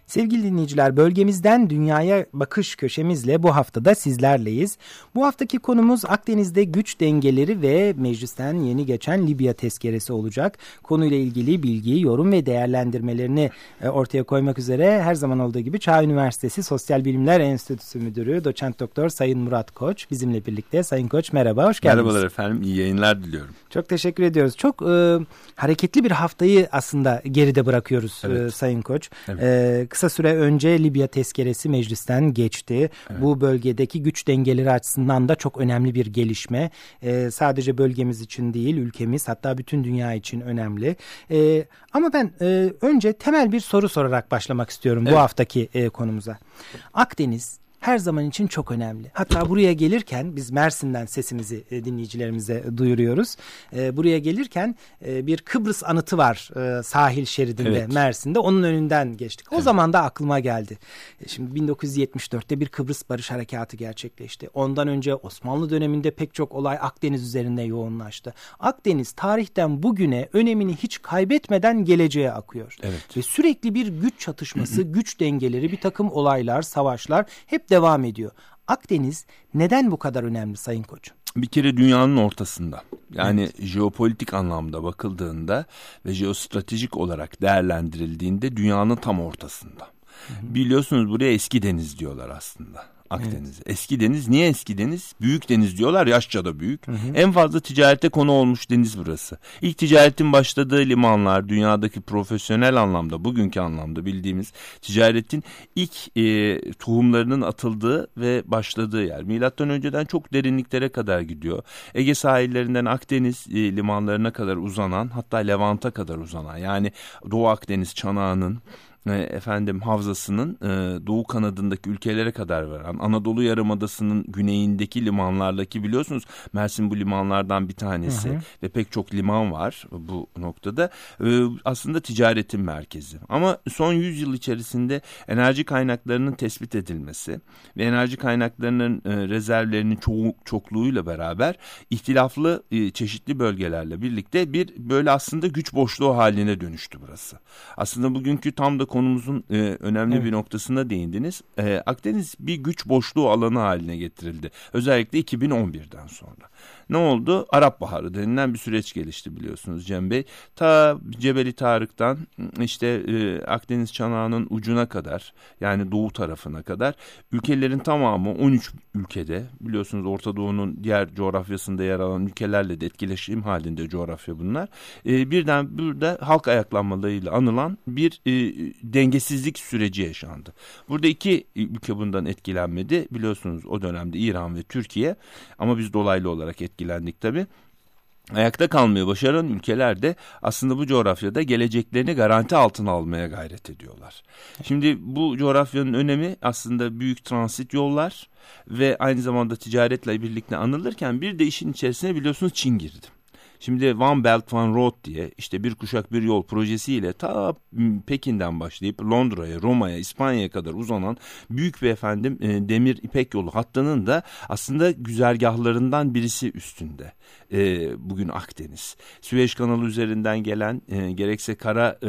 Sevgili dinleyiciler, bölgemizden dünyaya bakış köşemizle bu haftada sizlerleyiz. Bu haftaki konumuz Akdeniz'de güç dengeleri ve meclisten yeni geçen Libya tezkeresi olacak. Konuyla ilgili bilgi, yorum ve değerlendirmelerini ortaya koymak üzere her zaman olduğu gibi Çağ Üniversitesi Sosyal Bilimler Enstitüsü Müdürü Doçent Doktor Sayın Murat Koç bizimle birlikte. Sayın Koç merhaba, hoş geldiniz. Merhabalar efendim, iyi yayınlar diliyorum. Çok teşekkür ediyoruz. Çok hareketli bir haftayı aslında geride bırakıyoruz, evet. Sayın Koç. Evet. Kısa süre önce Libya tezkeresi meclisten geçti. Evet. Bu bölgedeki güç dengeleri açısından da çok önemli bir gelişme. Sadece bölgemiz için değil, ülkemiz hatta bütün dünya için önemli. Ama ben önce temel bir soru sorarak başlamak istiyorum, evet, bu haftaki konumuza. Akdeniz her zaman için çok önemli. Hatta buraya gelirken biz Mersin'den sesimizi dinleyicilerimize duyuruyoruz. Buraya gelirken bir Kıbrıs anıtı var sahil şeridinde, evet, Mersin'de. Onun önünden geçtik. O, evet, zaman da aklıma geldi. Şimdi 1974'te bir Kıbrıs Barış Harekatı gerçekleşti. Ondan önce Osmanlı döneminde pek çok olay Akdeniz üzerinde yoğunlaştı. Akdeniz tarihten bugüne önemini hiç kaybetmeden geleceğe akıyor. Evet. Ve sürekli bir güç çatışması, güç dengeleri, bir takım olaylar, savaşlar hep devam ediyor. Akdeniz neden bu kadar önemli Sayın Koç? Bir kere dünyanın ortasında. Yani evet, jeopolitik anlamda bakıldığında ve jeostratejik olarak değerlendirildiğinde dünyanın tam ortasında. Hı-hı. Biliyorsunuz buraya eski deniz diyorlar aslında. Akdeniz'e. Evet. Eski deniz. Niye eski deniz? Büyük deniz diyorlar. Yaşça da büyük. Hı hı. En fazla ticarete konu olmuş deniz burası. İlk ticaretin başladığı limanlar, dünyadaki profesyonel anlamda, bugünkü anlamda bildiğimiz ticaretin ilk tohumlarının atıldığı ve başladığı yer. Milattan önceden çok derinliklere kadar gidiyor. Ege sahillerinden Akdeniz limanlarına kadar uzanan, hatta Levant'a kadar uzanan, yani Doğu Akdeniz çanağının havzasının doğu kanadındaki ülkelere kadar varan, Anadolu Yarımadası'nın güneyindeki limanlardaki, biliyorsunuz Mersin bu limanlardan bir tanesi, hı hı, ve pek çok liman var bu noktada. Aslında ticaretin merkezi. Ama son 100 yıl içerisinde enerji kaynaklarının tespit edilmesi ve enerji kaynaklarının rezervlerinin çokluğuyla beraber ihtilaflı çeşitli bölgelerle birlikte bir böyle aslında güç boşluğu haline dönüştü burası. Aslında bugünkü tam da konumuzun önemli, evet, bir noktasına değindiniz. Akdeniz bir güç boşluğu alanı haline getirildi. Özellikle 2011'den sonra. Ne oldu? Arap Baharı denilen bir süreç gelişti biliyorsunuz Cem Bey. Ta Cebeli Tarık'tan işte Akdeniz çanağının ucuna kadar, yani doğu tarafına kadar ülkelerin tamamı, 13 ülkede, biliyorsunuz Orta Doğu'nun diğer coğrafyasında yer alan ülkelerle de etkileşim halinde coğrafya bunlar. Birden burada halk ayaklanmalarıyla anılan bir dengesizlik süreci yaşandı. Burada iki ülke bundan etkilenmedi. Biliyorsunuz o dönemde İran ve Türkiye, ama biz dolaylı olarak etkilendik tabii. Ayakta kalmayı başaran ülkeler de aslında bu coğrafyada geleceklerini garanti altına almaya gayret ediyorlar. Şimdi bu coğrafyanın önemi aslında büyük transit yollar ve aynı zamanda ticaretle birlikte anılırken bir de işin içerisine biliyorsunuz Çin girdi. Şimdi One Belt One Road diye işte bir kuşak bir yol projesiyle ta Pekin'den başlayıp Londra'ya, Roma'ya, İspanya'ya kadar uzanan büyük bir demir İpek yolu hattının da aslında güzergahlarından birisi üstünde. Bugün Akdeniz. Süveyş kanalı üzerinden gelen gerekse kara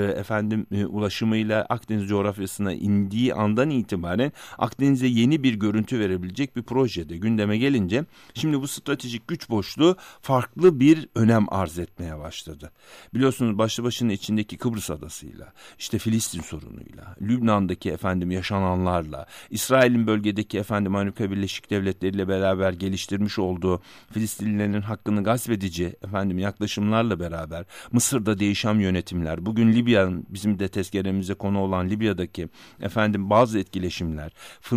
ulaşımıyla Akdeniz coğrafyasına indiği andan itibaren Akdeniz'e yeni bir görüntü verebilecek bir projede gündeme gelince şimdi bu stratejik güç boşluğu farklı bir önem arz etmeye başladı. Biliyorsunuz başlı başına içindeki Kıbrıs adasıyla, işte Filistin sorunuyla, Lübnan'daki yaşananlarla, İsrail'in bölgedeki Amerika Birleşik Devletleri ile beraber geliştirmiş olduğu Filistinlilerin hakkını gasp edici yaklaşımlarla beraber Mısır'da değişen yönetimler, bugün Libya'nın bizim de tezkeremize konu olan Libya'daki bazı etkileşimler,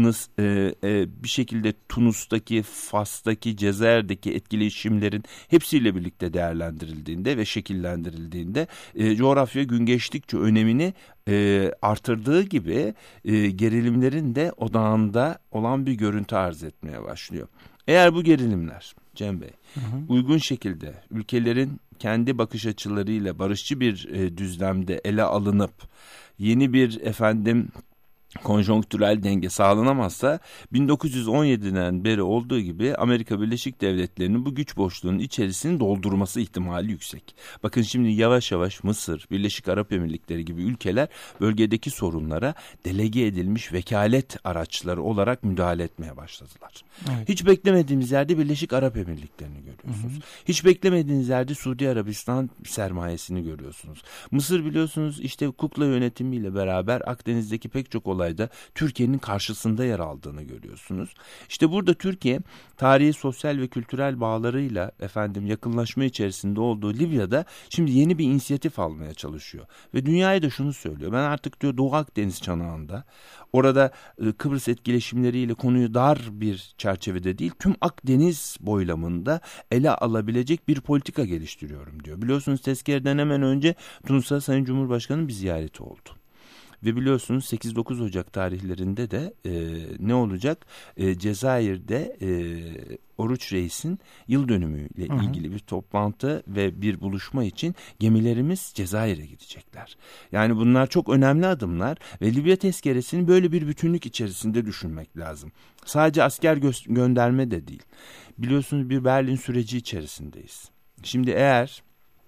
bir şekilde Tunus'taki, Fas'taki, Cezayir'deki etkileşimlerin hepsiyle birlikte değerlendirildiğinde ve şekillendirildiğinde coğrafya gün geçtikçe önemini artırdığı gibi gerilimlerin de odağında olan bir görüntü arz etmeye başlıyor. Eğer bu gerilimler Cem Bey, uygun şekilde ülkelerin kendi bakış açılarıyla barışçı bir düzlemde ele alınıp yeni bir konjonktürel denge sağlanamazsa 1917'den beri olduğu gibi Amerika Birleşik Devletleri'nin bu güç boşluğunun içerisini doldurması ihtimali yüksek. Bakın şimdi yavaş yavaş Mısır, Birleşik Arap Emirlikleri gibi ülkeler bölgedeki sorunlara delege edilmiş vekalet araçları olarak müdahale etmeye başladılar. Evet. Hiç beklemediğimiz yerde Birleşik Arap Emirlikleri'ni görüyorsunuz. Hiç beklemediğiniz yerde Suudi Arabistan sermayesini görüyorsunuz. Mısır biliyorsunuz işte kukla yönetimiyle beraber Akdeniz'deki pek çok olayda Türkiye'nin karşısında yer aldığını görüyorsunuz. İşte burada Türkiye tarihi, sosyal ve kültürel bağlarıyla yakınlaşma içerisinde olduğu Libya'da şimdi yeni bir inisiyatif almaya çalışıyor. Ve dünyaya da şunu söylüyor. Ben artık diyor Doğu Akdeniz çanağında orada Kıbrıs etkileşimleriyle konuyu dar bir çerçevede değil tüm Akdeniz boylamında ele alabilecek bir politika geliştiriyorum diyor. Biliyorsunuz tezkereden hemen önce Tunus'a Sayın Cumhurbaşkanı'nın bir ziyareti oldu. Ve biliyorsunuz 8-9 Ocak tarihlerinde de ne olacak? Cezayir'de Oruç Reis'in yıl dönümüyle ilgili bir toplantı ve bir buluşma için gemilerimiz Cezayir'e gidecekler. Yani bunlar çok önemli adımlar ve Libya tezkeresini böyle bir bütünlük içerisinde düşünmek lazım. Sadece asker gönderme de değil. Biliyorsunuz bir Berlin süreci içerisindeyiz. Şimdi eğer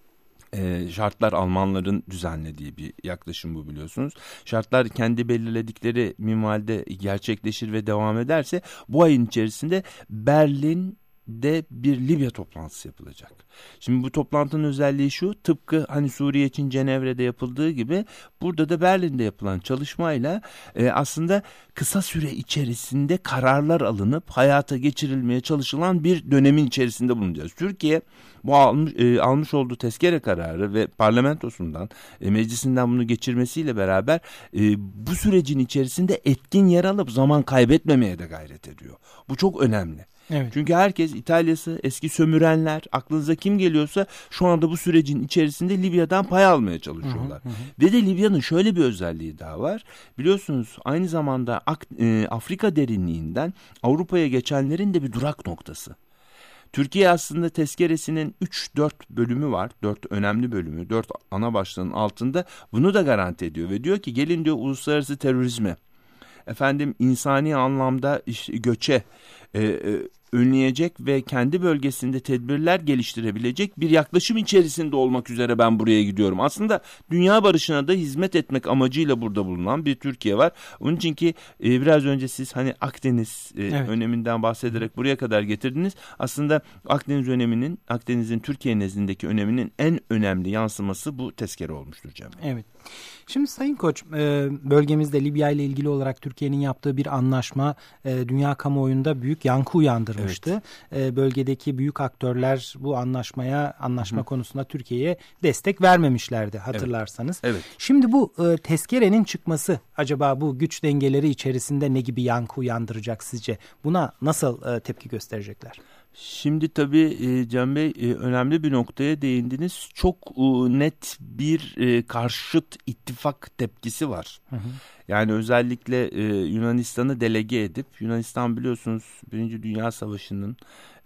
şartlar Almanların düzenlediği bir yaklaşım bu biliyorsunuz. Şartlar kendi belirledikleri minvalde gerçekleşir ve devam ederse bu ayın içerisinde Berlin'de bir Libya toplantısı yapılacak. Şimdi bu toplantının özelliği şu, tıpkı hani Suriye için Cenevre'de yapıldığı gibi burada da Berlin'de yapılan çalışmayla aslında kısa süre içerisinde kararlar alınıp hayata geçirilmeye çalışılan bir dönemin içerisinde bulunacağız. Türkiye bu almış olduğu tezkere kararı ve parlamentosundan, meclisinden bunu geçirmesiyle beraber bu sürecin içerisinde etkin yer alıp zaman kaybetmemeye de gayret ediyor. Bu çok önemli. Evet. Çünkü herkes İtalya'sı, eski sömürenler, aklınıza kim geliyorsa şu anda bu sürecin içerisinde Libya'dan pay almaya çalışıyorlar. Ve de Libya'nın şöyle bir özelliği daha var. Biliyorsunuz aynı zamanda Afrika derinliğinden Avrupa'ya geçenlerin de bir durak noktası. Türkiye aslında tezkeresinin 3-4 bölümü var. 4 önemli bölümü, 4 ana başlığın altında bunu da garanti ediyor. Ve diyor ki gelin diyor uluslararası terörizme, insani anlamda göçe önleyecek ve kendi bölgesinde tedbirler geliştirebilecek bir yaklaşım içerisinde olmak üzere ben buraya gidiyorum. Aslında dünya barışına da hizmet etmek amacıyla burada bulunan bir Türkiye var. Onun için ki biraz önce siz hani Akdeniz öneminden bahsederek buraya kadar getirdiniz. Aslında Akdeniz'in Türkiye nezdindeki öneminin en önemli yansıması bu tezkere olmuştur Cem. Evet. Şimdi Sayın Koç, bölgemizde Libya ile ilgili olarak Türkiye'nin yaptığı bir anlaşma dünya kamuoyunda büyük yankı uyandırmıştı. Evet. Bölgedeki büyük aktörler bu anlaşma konusunda Türkiye'ye destek vermemişlerdi hatırlarsanız. Evet. Evet. Şimdi bu tezkerenin çıkması acaba bu güç dengeleri içerisinde ne gibi yankı uyandıracak sizce? Buna nasıl tepki gösterecekler? Şimdi tabii Can Bey önemli bir noktaya değindiniz. Çok net bir karşıt ittifak tepkisi var. Yani özellikle Yunanistan'ı delege edip, Yunanistan biliyorsunuz 1. Dünya Savaşı'nın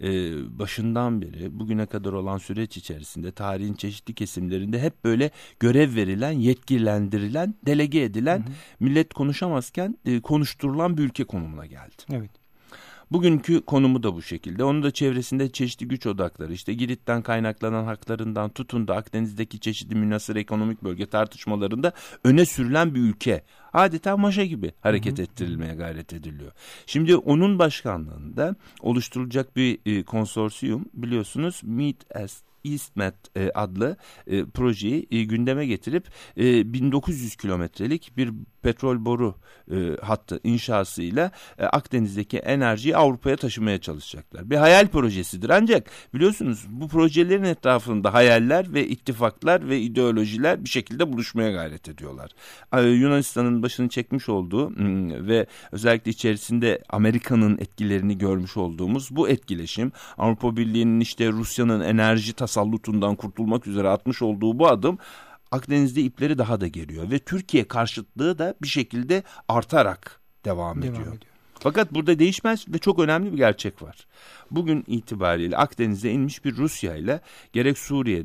başından beri bugüne kadar olan süreç içerisinde tarihin çeşitli kesimlerinde hep böyle görev verilen, yetkilendirilen, delege edilen, millet konuşamazken konuşturulan bir ülke konumuna geldi. Evet. Bugünkü konumu da bu şekilde. Onun da çevresinde çeşitli güç odakları, işte Girit'ten kaynaklanan haklarından tutun da Akdeniz'deki çeşitli münhasır ekonomik bölge tartışmalarında öne sürülen bir ülke. Adeta maşa gibi hareket ettirilmeye gayret ediliyor. Şimdi onun başkanlığında oluşturulacak bir konsorsiyum biliyorsunuz EastMed adlı projeyi gündeme getirip 1900 kilometrelik bir petrol boru hattı inşasıyla Akdeniz'deki enerjiyi Avrupa'ya taşımaya çalışacaklar. Bir hayal projesidir ancak biliyorsunuz bu projelerin etrafında hayaller ve ittifaklar ve ideolojiler bir şekilde buluşmaya gayret ediyorlar. Yunanistan'ın başını çekmiş olduğu ve özellikle içerisinde Amerika'nın etkilerini görmüş olduğumuz bu etkileşim, Avrupa Birliği'nin işte Rusya'nın enerji tasallutundan kurtulmak üzere atmış olduğu bu adım Akdeniz'de ipleri daha da geriyor ve Türkiye karşıtlığı da bir şekilde artarak devam ediyor. Fakat burada değişmez ve çok önemli bir gerçek var. Bugün itibariyle Akdeniz'e inmiş bir Rusya ile gerek Suriye'de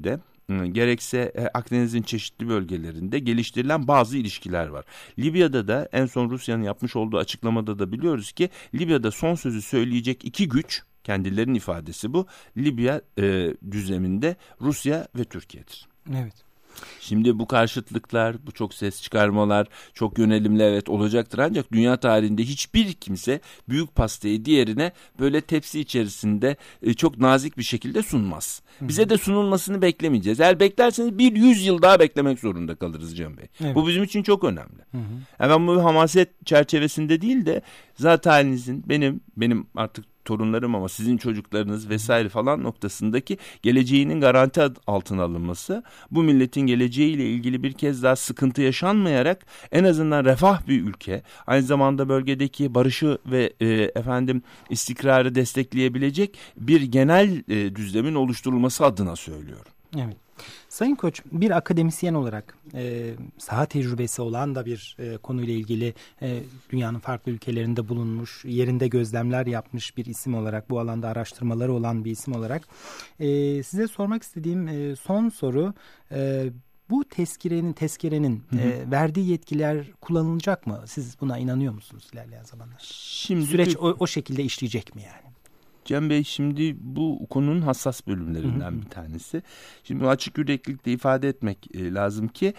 gerekse Akdeniz'in çeşitli bölgelerinde geliştirilen bazı ilişkiler var. Libya'da da en son Rusya'nın yapmış olduğu açıklamada da biliyoruz ki Libya'da son sözü söyleyecek iki güç, kendilerinin ifadesi bu, Libya düzleminde Rusya ve Türkiye'dir. Evet. Şimdi bu karşıtlıklar, bu çok ses çıkarmalar, çok yönelimli evet olacaktır. Ancak dünya tarihinde hiçbir kimse büyük pastayı diğerine böyle tepsi içerisinde çok nazik bir şekilde sunmaz. Bize de sunulmasını beklemeyeceğiz. Eğer beklerseniz 100 yıl daha beklemek zorunda kalırız Cem Bey. Evet. Bu bizim için çok önemli. Ben bu hamaset çerçevesinde değil de zat halinizin, benim artık torunlarım ama sizin çocuklarınız vesaire falan noktasındaki geleceğinin garanti altına alınması, bu milletin geleceğiyle ilgili bir kez daha sıkıntı yaşanmayarak en azından refah bir ülke, aynı zamanda bölgedeki barışı ve istikrarı destekleyebilecek bir genel düzlemin oluşturulması adına söylüyorum. Evet. Sayın Koç, bir akademisyen olarak saha tecrübesi olan da bir konuyla ilgili dünyanın farklı ülkelerinde bulunmuş, yerinde gözlemler yapmış bir isim olarak, bu alanda araştırmaları olan bir isim olarak size sormak istediğim son soru, bu tezkerenin verdiği yetkiler kullanılacak mı? Siz buna inanıyor musunuz ilerleyen zamanlar? Süreç o şekilde işleyecek mi yani? Cem Bey, şimdi bu konunun hassas bölümlerinden bir tanesi. Şimdi açık yüreklilikle ifade etmek lazım ki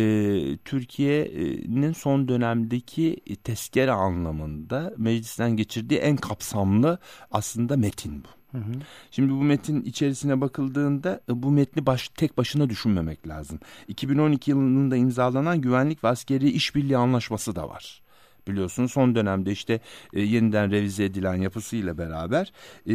Türkiye'nin son dönemdeki tezkere anlamında meclisten geçirdiği en kapsamlı aslında metin bu. Şimdi bu metin içerisine bakıldığında bu metni tek başına düşünmemek lazım. 2012 yılında imzalanan Güvenlik ve Askeri İşbirliği Anlaşması da var. Biliyorsunuz son dönemde işte yeniden revize edilen yapısıyla beraber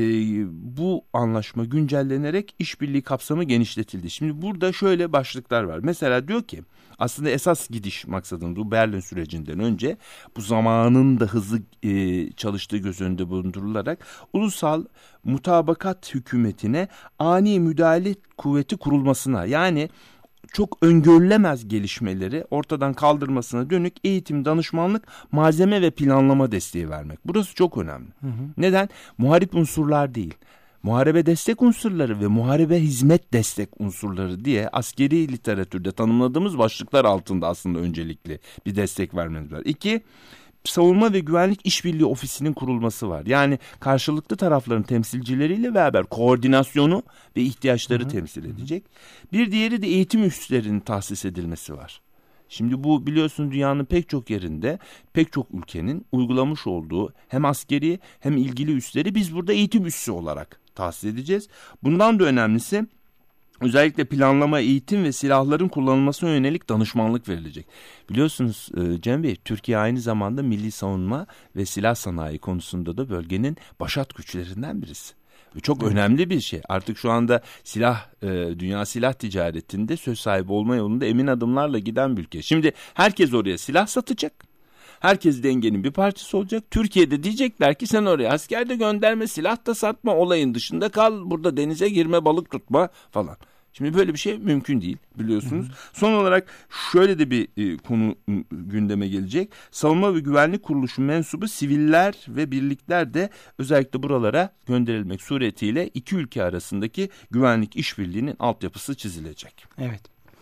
bu anlaşma güncellenerek işbirliği kapsamı genişletildi. Şimdi burada şöyle başlıklar var. Mesela diyor ki aslında esas gidiş maksadımız bu Berlin sürecinden önce bu zamanın da hızlı çalıştığı göz önünde bulundurularak ulusal mutabakat hükümetine ani müdahale kuvveti kurulmasına, yani çok öngörülemez gelişmeleri ortadan kaldırmasına dönük eğitim, danışmanlık, malzeme ve planlama desteği vermek. Burası çok önemli. Neden? Muharip unsurlar değil, muharebe destek unsurları ve muharebe hizmet destek unsurları diye askeri literatürde tanımladığımız başlıklar altında aslında öncelikli bir destek vermemiz var. 2, Savunma ve Güvenlik İşbirliği Ofisi'nin kurulması var. Yani karşılıklı tarafların temsilcileriyle beraber koordinasyonu ve ihtiyaçları temsil edecek. Bir diğeri de eğitim üslerinin tahsis edilmesi var. Şimdi bu biliyorsun dünyanın pek çok yerinde, pek çok ülkenin uygulamış olduğu hem askeri hem ilgili üsleri biz burada eğitim üssü olarak tahsis edeceğiz. Bundan da önemlisi, özellikle planlama, eğitim ve silahların kullanılmasına yönelik danışmanlık verilecek. Biliyorsunuz Cem Bey, Türkiye aynı zamanda milli savunma ve silah sanayi konusunda da bölgenin başat güçlerinden birisi. Çok önemli bir şey. Artık şu anda dünya silah ticaretinde söz sahibi olma yolunda emin adımlarla giden bir ülke. Şimdi herkes oraya silah satacak. Herkes dengenin bir parçası olacak. Türkiye'de diyecekler ki sen oraya asker de gönderme, silah da satma, olayın dışında kal. Burada denize girme, balık tutma falan. Şimdi böyle bir şey mümkün değil, biliyorsunuz. Son olarak şöyle de bir konu gündeme gelecek. Savunma ve Güvenlik Kuruluşu mensubu siviller ve birlikler de özellikle buralara gönderilmek suretiyle iki ülke arasındaki güvenlik işbirliğinin altyapısı çizilecek. Evet.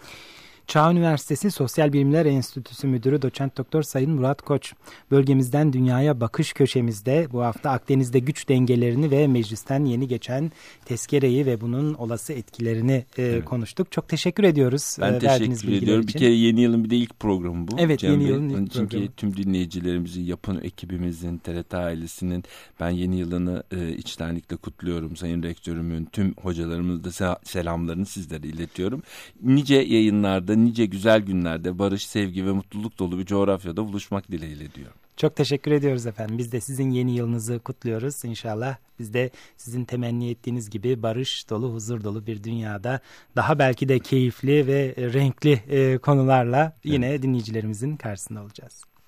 Çağ Üniversitesi Sosyal Bilimler Enstitüsü Müdürü Doçent Doktor Sayın Murat Koç, bölgemizden dünyaya bakış köşemizde bu hafta Akdeniz'de güç dengelerini ve meclisten yeni geçen tezkereyi ve bunun olası etkilerini konuştuk. Çok teşekkür ediyoruz. Ben teşekkür ediyorum. Bir kere yeni yılın bir de ilk programı bu. Evet, yeni yılın ilk programı. Çünkü tüm dinleyicilerimizin, yapın ekibimizin, TRT ailesinin ben yeni yılını içtenlikle kutluyorum. Sayın Rektörümün, tüm hocalarımızın da selamlarını sizlere iletiyorum. Nice yayınlarda, nice güzel günlerde barış, sevgi ve mutluluk dolu bir coğrafyada buluşmak dileğiyle diyorum. Çok teşekkür ediyoruz efendim. Biz de sizin yeni yılınızı kutluyoruz. İnşallah biz de sizin temenni ettiğiniz gibi barış dolu, huzur dolu bir dünyada daha belki de keyifli ve renkli konularla yine dinleyicilerimizin karşısında olacağız.